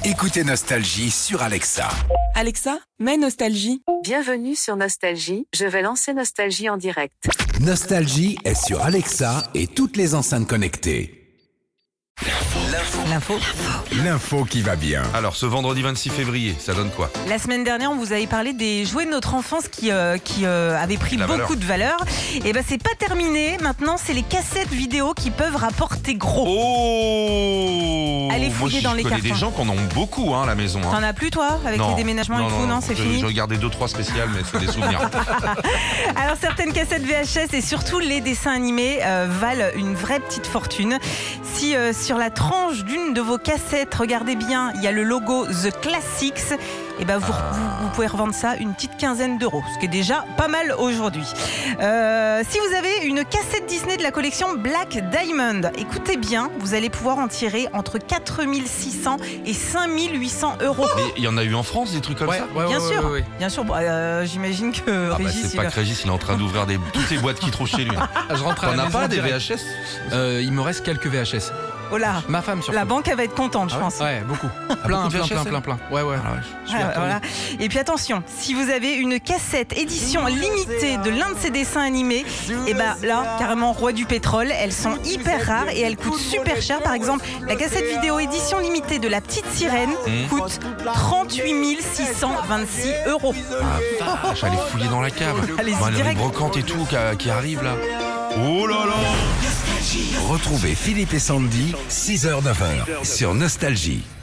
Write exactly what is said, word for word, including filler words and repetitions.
Écoutez Nostalgie sur Alexa. Alexa, mets Nostalgie. Bienvenue sur Nostalgie, je vais lancer Nostalgie en direct. Nostalgie est sur Alexa et toutes les enceintes connectées. L'info. L'info qui va bien. Alors, ce vendredi vingt-six février, ça donne quoi? La semaine dernière, on vous avait parlé des jouets de notre enfance qui, euh, qui euh, avaient pris La beaucoup valeur. de valeur. Et ben, c'est pas terminé. Maintenant, c'est les cassettes vidéo qui peuvent rapporter gros. Oh Allez Moi, fouiller je dans les connais cartons. des gens qui en ont beaucoup hein, à la maison. Hein. T'en as plus, toi, avec les déménagements et tout, non, c'est je- fini. J'ai regardé deux trois spéciales, mais c'est des souvenirs. Alors, certaines cassettes V H S et surtout les dessins animés euh, valent une vraie petite fortune. Si euh, sur la tranche d'une de vos cassettes, regardez bien, il y a le logo The Classics, et ben vous, Ah. vous, vous pouvez revendre ça une petite quinzaine d'euros, ce qui est déjà pas mal aujourd'hui. Euh, si vous avez une cassette Disney de la collection Black Diamond, écoutez bien, vous allez pouvoir en tirer entre quatre mille six cents et cinq mille huit cents euros. Mais il y en a eu en France, des trucs comme ça? Bien sûr, bien sûr. Bon, euh, Bien sûr, euh, Ah bah, Régis, c'est il pas va- que Régis, il est en train d'ouvrir des, toutes les boîtes qu'il trouve chez lui. Je rentre à T'en la as maison pas des V direct. H S? Euh, Il me reste quelques V H S. Oh là, Ma femme surtout. la banque elle va être contente, je Ah ouais pense. Ouais, beaucoup. Plein, beaucoup de plein, V H S, plein, plein, plein. Ouais, ouais. Ah ouais. Je suis Ah, retourné. voilà. Et puis attention, si vous avez une cassette édition limitée de l'un de ces dessins animés, et ben là, carrément roi du pétrole, elles sont hyper rares et elles coûtent super cher. Par exemple, la cassette vidéo édition limitée de La Petite Sirène Mmh. coûte trente-huit mille six cent vingt-six euros. Ah vache, allez fouiller dans la cave. Allez-y Bon, les direct. brocantes et tout qui, qui arrivent là. Oh là là! Retrouvez Philippe et Sandy, six heures neuf heures sur Nostalgie.